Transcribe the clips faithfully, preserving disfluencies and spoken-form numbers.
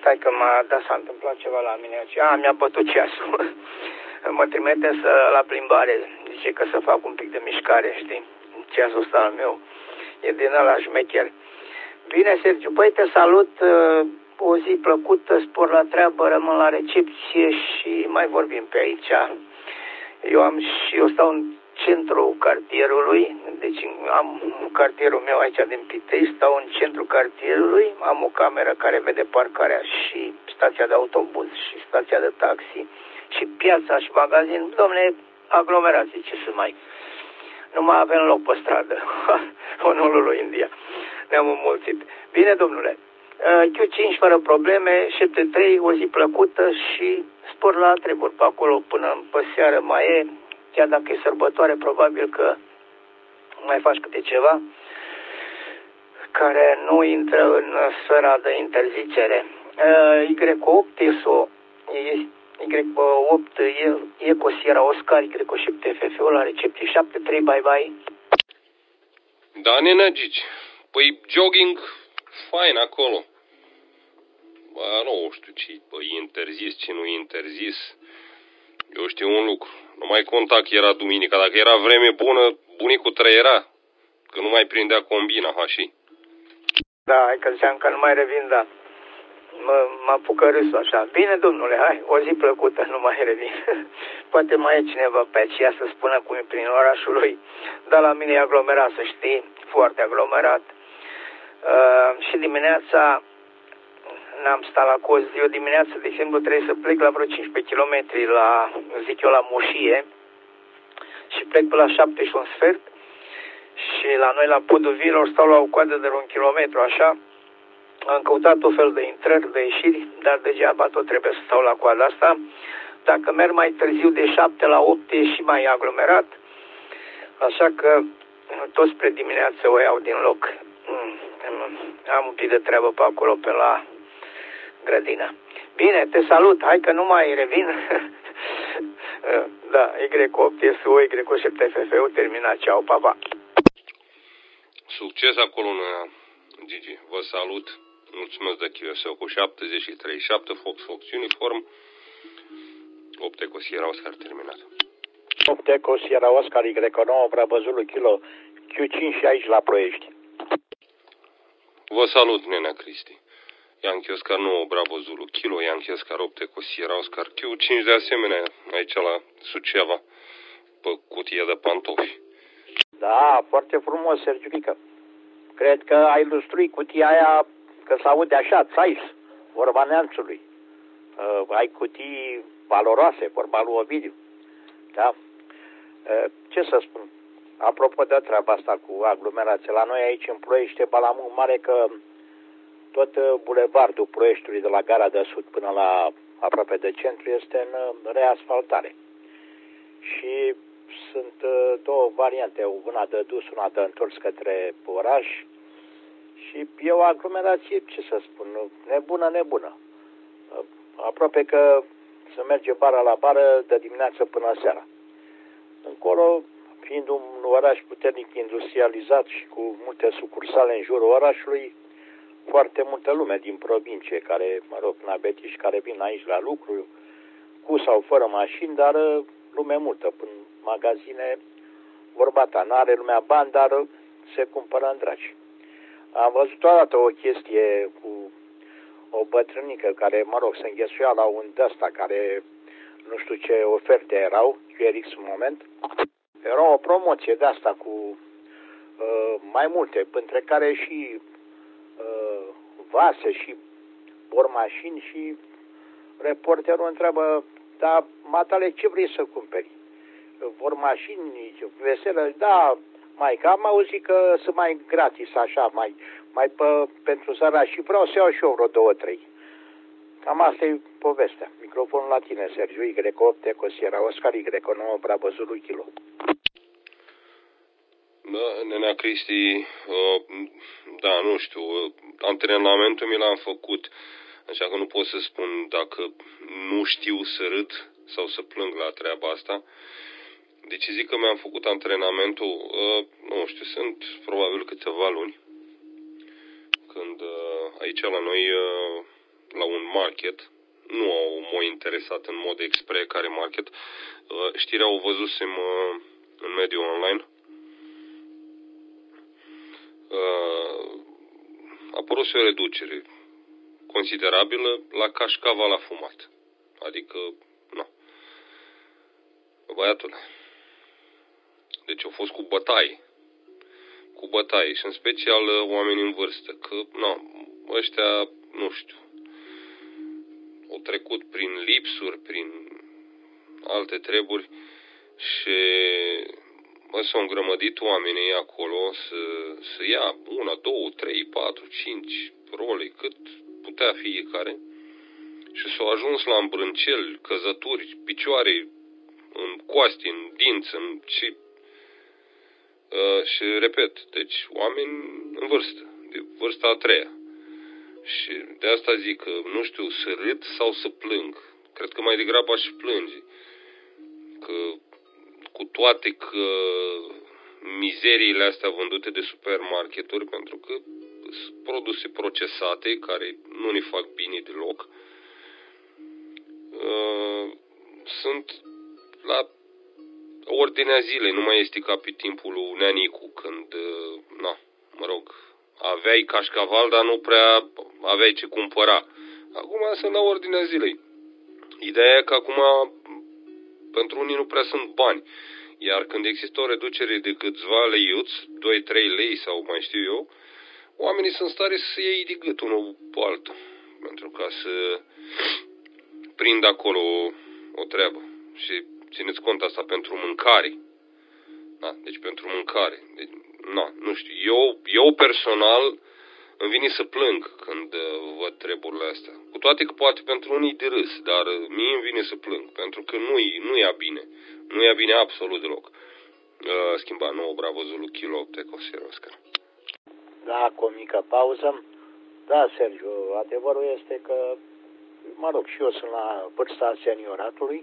stai că m-a, da, s-a întâmplat ceva la mine. A, mi-a bătut ceasul. Mă trimite să, la plimbare. Zice că să fac un pic de mișcare, știi? Ceasul ăsta al meu. E din ăla șmecher. Bine, Sergiu, băi, te salut. O zi plăcută, spor la treabă, rămân la recepție și mai vorbim pe aici. Eu am și eu stau în centrul cartierului, deci am cartierul meu aici din Pitei, stau în centrul cartierului, am o cameră care vede parcarea și stația de autobuz și stația de taxi și piața și magazin. Dom'le, aglomerație, ce să mai... Nu mai avem loc pe stradă. Onul lui India. Ne-am înmulțit. Bine, domnule. Q cinci fără probleme, șapte trei, o zi plăcută și spor la treburi pe acolo până pe seară mai e. Chiar dacă e sărbătoare, probabil că mai faci câte ceva care nu intră în sfera de interzicere. Y opt, E S O, Y opt, Eco Sierra Oscar, Y șapte F F O la recepție șapte trei, bye bye. Da, nenagici. Păi jogging, fain acolo. Bă, nu știu ce e interzis, ce nu e interzis. Eu știu un lucru. Nu mai conta că era duminica. Dacă era vreme bună, bunicul trăiera. Că nu mai prindea combina, hași. Da, hai că ziceam că nu mai revin, da. Mă, mă apucă râsul așa. Bine, domnule, hai, o zi plăcută, nu mai revin. Poate mai e cineva pe aceea să spună cum e prin orașul lui. Dar la mine e aglomerat, să știi, foarte aglomerat. Uh, și dimineața n-am stat la coz. Eu dimineața, de exemplu, trebuie să plec la vreo cincisprezece kilometri la, zic eu, la Moșie. Și plec pe la șapte și un sfert. Și la noi, la Podul Viilor, stau la o coadă de un kilometru, așa. Am căutat tot fel de intrări, de ieșiri, dar degeaba tot trebuie să stau la coada asta. Dacă merg mai târziu de șapte la opt e și mai aglomerat. Așa că tot spre dimineață o iau din loc. Am un pic de treabă pe acolo, pe la grădină. Bine, te salut, hai că nu mai revin. Da, Y opt, S O, Y șapte F F O, terminat, ceau, pa, pa. Succes acolo, Gigi, vă salut. Mulțumesc de Q S O cu șaptezeci și trei, șapte Fox Fox Uniform, opt Eco Sierra Oscar terminat. opt Eco Sierra Oscar, Y nouă, Bravo Zulu, Kilo, Q cinci aici la Ploiești. Vă salut, nenea Cristi. Yankee Oscar nouă, Bravo Zulu, Kilo, Yankee Oscar opt Eco Sierra Oscar, Q cinci de asemenea, aici la Suceava, pe cutie de pantofi. Da, foarte frumos, Sergiulică. Cred că ai lustruit cutia aia, că se-aude așa, țais, vorba neamțului. Uh, ai cutii valoroase, vorba lui Ovidiu. Da? Uh, ce să spun? Apropo de treaba asta cu aglomerație, la noi aici în Ploiești e balamul mare că tot bulevardul Ploieștiului de la Gara de Sud până la aproape de centru este în reasfaltare. Și sunt două variante, una de dus, una de întors către oraș și e o aglomerație, ce să spun, nebună, nebună. Aproape că se merge bara la bară de dimineață până seara. Încolo, fiind un oraș puternic industrializat și cu multe sucursale în jurul orașului, foarte multă lume din provincie, care, mă rog, nabetiși care vin aici la lucru, cu sau fără mașini, dar lume multă. În magazine, vorba ta, n-are lumea bani, dar se cumpără în dragi. Am văzut odată o chestie cu o bătrânică care, mă rog, se înghesuia la un de-asta care, nu știu ce oferte erau, Q R X în moment. Era o promoție de-asta cu uh, mai multe, între care și uh, vase și bormașini și reporterul întreabă, dar matale, ce vrei să cumperi? Vor mașini, veselă? Da, mai că am auzit că sunt mai gratis, așa, mai, mai pe, pentru sărași și vreau să iau și eu vreo două, trei. Cam asta e povestea. Microfonul la tine, Sergiu, Y opt, Eco Sierra Oscar, Y nouă, Bravo Zulu, Kilo. Da, nenea Cristi, uh, da, nu știu, uh, antrenamentul mi l-am făcut, așa că nu pot să spun dacă nu știu să râd sau să plâng la treaba asta. Deci zic că mi-am făcut antrenamentul, uh, nu știu, sunt probabil câteva luni, când uh, aici la noi uh, la un market, nu au m-au interesat în mod expre care market. Știrea o văzusem în mediul online. A apărut o reducere considerabilă la cașcaval la fumat. Adică, nu. Băiatule. Deci au fost cu bătaie. Cu bătaie și în special oameni în vârstă. Că, nu, ăștia, nu știu, au trecut prin lipsuri, prin alte treburi și mă, s-au îngrămădit oamenii acolo să, să ia una, două, trei, patru, cinci role, cât putea fiecare și s-au ajuns la îmbrânceli, căzături, picioare în coasti, în dinți, în ce... Uh, și repet, deci oameni în vârstă, de vârsta a treia. Și de asta zic că nu știu să râd sau să plâng. Cred că mai degrabă aș plânge. Că cu toate că mizeriile astea vândute de supermarketuri, pentru că sunt produse procesate care nu ne fac bine deloc, uh, sunt la ordinea zilei, nu mai este ca pe timpul lui Neanicu, când, uh, na, mă rog, aveai cașcaval, dar nu prea aveai ce cumpăra. Acum sunt la ordinea zilei. Ideea e că acum pentru unii nu prea sunt bani. Iar când există o reducere de câțiva leiuți, doi trei lei sau mai știu eu, oamenii sunt stare să iei de gât unul pe altul. Pentru ca să prind acolo o, o treabă. Și țineți cont asta pentru mâncare. Da? Deci pentru mâncare. Deci, na, nu știu. Eu, eu personal îmi vine să plâng când uh, văd treburile astea. Cu toate că poate pentru unii de râs, dar uh, mie îmi vine să plâng. Pentru că nu-i, nu ia bine. Nu ia bine absolut deloc. Uh, schimba nouă, bravo, Zulu, kilo, te consider, Oscar. Da, cu o mică pauză. Da, Sergiu, adevărul este că, mă rog, și eu sunt la vârsta senioratului,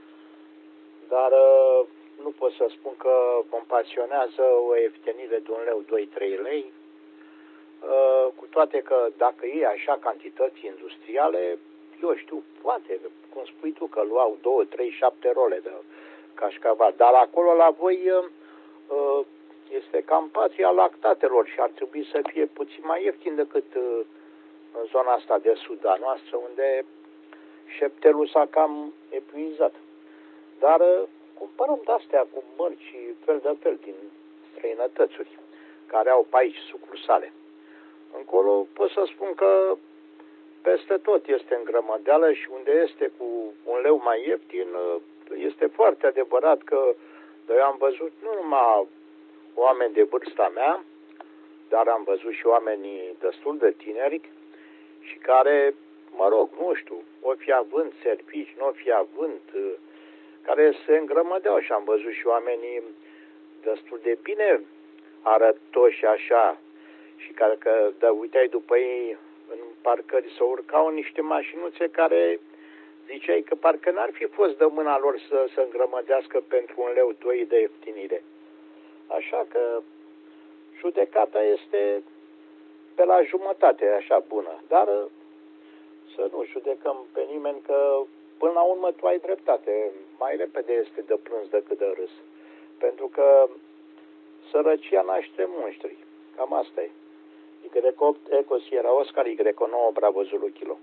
dar uh, nu pot să spun că mă pasionează o ieftenire de un leu, doi trei lei, uh, cu toate că dacă e așa cantități industriale, eu știu, poate, cum spui tu, că luau două, trei, șapte role de cașcaval, dar acolo la voi uh, este campația lactatelor și ar trebui să fie puțin mai ieftin decât uh, în zona asta de sud a noastră, unde șeptelul s-a cam epuizat. Dar uh, cumpărăm de-astea cu mărci și fel de fel din străinătățuri, care au pe aici sucursale. Încolo pot să spun că peste tot este îngrămădeală și unde este cu un leu mai ieftin, este foarte adevărat că eu am văzut nu numai oameni de vârsta mea, dar am văzut și oameni destul de tineri și care, mă rog, nu știu, o fi având servici, nu o fi având, care se îngrămădeau și am văzut și oamenii destul de bine arătoși așa și care, că, da, uiteai după ei în parcări să urcau în niște mașinuțe care ziceai că parcă n-ar fi fost de mâna lor să se îngrămădească pentru un leu, doi de ieftinire. Așa că judecata este pe la jumătate așa bună, dar să nu judecăm pe nimeni că până la urmă tu ai dreptate. Mai repede este de plâns decât de râs. Pentru că sărăcia naște monștri. Cam asta e. Y opt, Eco Sierra Oscar, Y nouă, Bravo Zulu Kilo.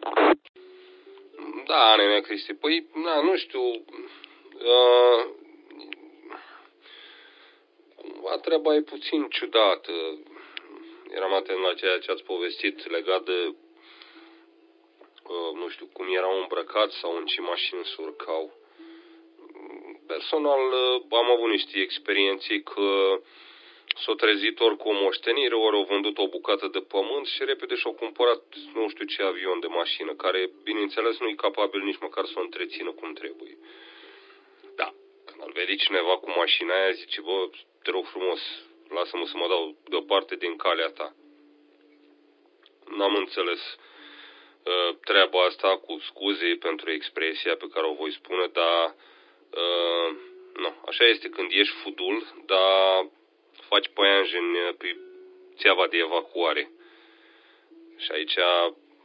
Da, nene Cristi, păi, na, nu știu, uh, cumva treaba e puțin ciudată. Eram atent la ceea ce ați povestit legat de, uh, nu știu, cum erau îmbrăcați sau în ce mașini se urcau. Personal, uh, am avut niște experiențe că s-au trezit ori cu o moștenire, ori au vândut o bucată de pământ și repede și-au cumpărat nu știu ce avion de mașină, care, bineînțeles, nu e capabil nici măcar să o întrețină cum trebuie. Da, când îl vede cineva cu mașina aia, zice, bă, te rog frumos, lasă-mă să mă dau deoparte din calea ta. N-am înțeles uh, treaba asta, cu scuze pentru expresia pe care o voi spune, dar uh, nu, așa este când ești fudul, dar faci păianjeni pe țeava de evacuare. Și aici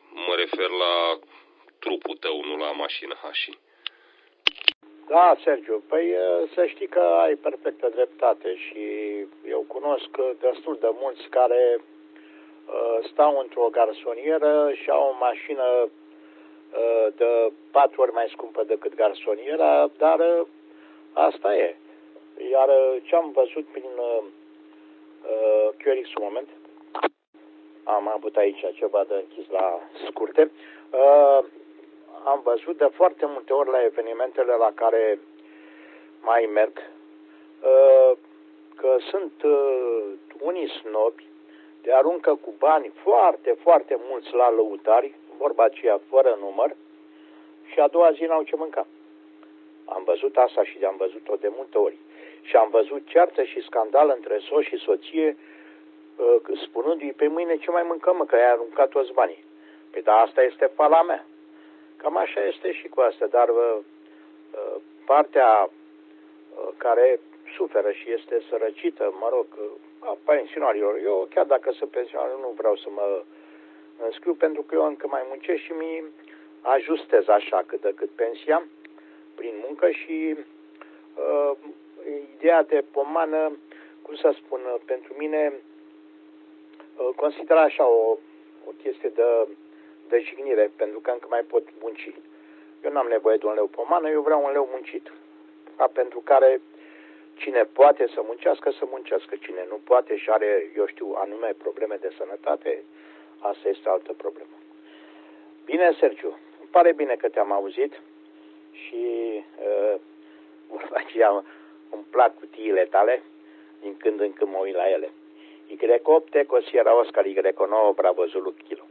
mă refer la trupul tău, nu la mașină Hași. Da, Sergiu, păi să știi că ai perfectă dreptate și eu cunosc destul de mulți care uh, stau într-o garsonieră și au o mașină uh, de patru ori mai scumpă decât garsoniera, dar uh, asta e. Iar ce am văzut prin uh, Q R X, un moment, am avut aici ceva de închis la scurte, uh, am văzut de foarte multe ori la evenimentele la care mai merg uh, că sunt uh, unii snobi de aruncă cu bani foarte, foarte mulți la lăutari, vorba aceea fără număr, și a doua zi n-au ce mânca. Am văzut asta și am văzut-o de multe ori. Și am văzut ceartă și scandal între soț și soție, uh, spunându-i pe mâine ce mai mâncăm, mă, că ai aruncat toți banii. Păi da, asta este fala mea. Cam așa este și cu asta, dar uh, partea uh, care suferă și este sărăcită, mă rog, a pensionarilor. Eu, chiar dacă sunt pensionar, nu vreau să mă înscriu, pentru că eu încă mai muncesc și mi ajustez așa cât de cât pensia prin muncă și uh, ideea de pomană, cum să spun, pentru mine uh, consider așa o, o chestie de, de jignire, pentru că încă mai pot munci. Eu n-am nevoie de un leu pomană, eu vreau un leu muncit. Da, pentru care cine poate să muncească, să muncească. Cine nu poate și are, eu știu, anume probleme de sănătate, asta este altă problemă. Bine, Sergiu, îmi pare bine că te-am auzit și uh, vorba aceea, îmi plac cutiile tale, din când în când mă uit la ele. Y opt, Eco Sierra Oscar, Y nouă, Bravo Zulu Kilo.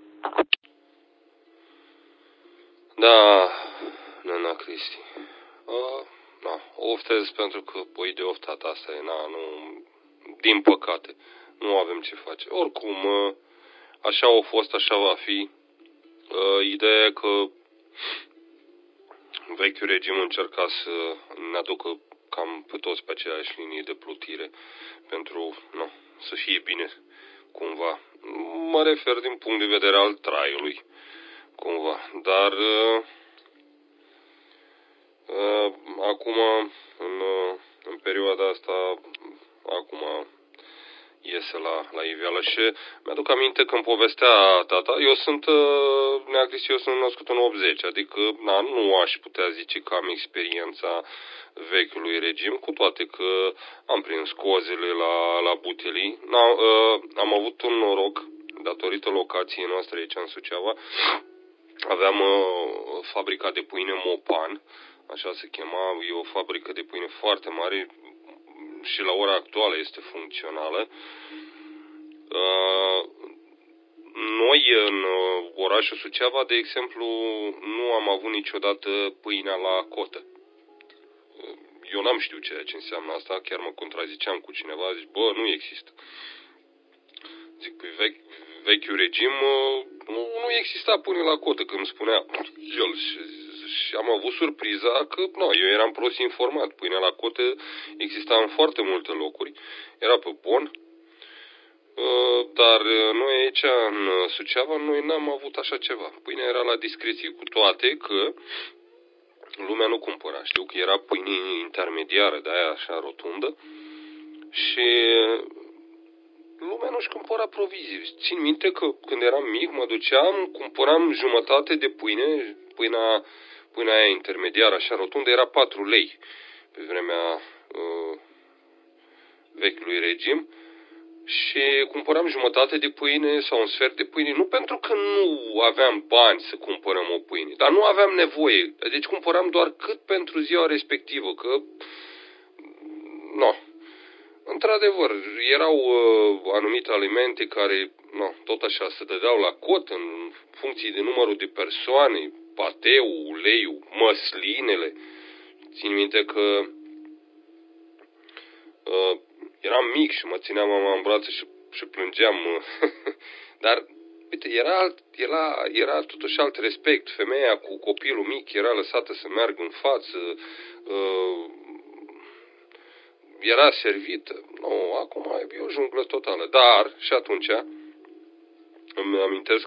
Da, Nana Cristi. Uh, na, oftez pentru că pui de oftat, asta e, na, nu, din păcate, nu avem ce face. Oricum, uh, așa a fost, așa va fi. Uh, ideea e că vechiul regim încerca să ne aducă cam pe toți pe aceeași linie de plutire pentru, nu, să fie bine, cumva. Mă refer din punct de vedere al traiului, cumva. Dar uh, uh, acum, în, uh, în perioada asta, acum iese la, la iveală și mi-aduc aminte când povestea tata, eu sunt, uh, Neacristi, eu sunt născut în optzeci, adică na, nu aș putea zice că am experiența vechiului regim, cu toate că am prins cozele la, la butelii. Na, uh, am avut un noroc, datorită locației noastre aici în Suceava, aveam uh, fabrica de pâine Mopan, așa se chema, e o fabrică de pâine foarte mare și la ora actuală este funcțională. Uh, noi în orașul Suceava, de exemplu, nu am avut niciodată pâinea la cotă. Eu n-am știut ceea ce înseamnă asta, chiar mă contraziceam cu cineva, zic, bă, nu există. Zic, păi vechi, vechiul regim nu, nu exista pâine la cotă, când îmi spunea el. Și, și am avut surpriza că, nu, eu eram prost informat. Pâinea la cotă exista în foarte multe locuri, era pe bon, dar noi aici, în Suceava, noi n-am avut așa ceva. Pâinea era la discreție, cu toate că lumea nu cumpăra. Știu că era pâine intermediară, de aia așa rotundă, și lumea nu-și cumpăra provizii. Țin minte că când eram mic, mă duceam, cumpăram jumătate de pâine, pâinea, pâinea aia intermediară, așa rotundă, era patru lei pe vremea uh, vechiului regim, și cumpăram jumătate de pâine sau un sfert de pâine, nu pentru că nu aveam bani să cumpărăm o pâine, dar nu aveam nevoie. Deci cumpăram doar cât pentru ziua respectivă, că, no, într-adevăr, erau uh, anumite alimente care, no, tot așa, se dădeau la cot în funcție de numărul de persoane, pateu, uleiul, măslinele. Țin minte că uh, eram mic și mă ținea mama în brațe și, și plângeam. Dar, uite, era, alt, era, era totuși alt respect. Femeia cu copilul mic era lăsată să meargă în față, uh, era servită. No, acum e o junglă totală. Dar, și atunci, îmi amintesc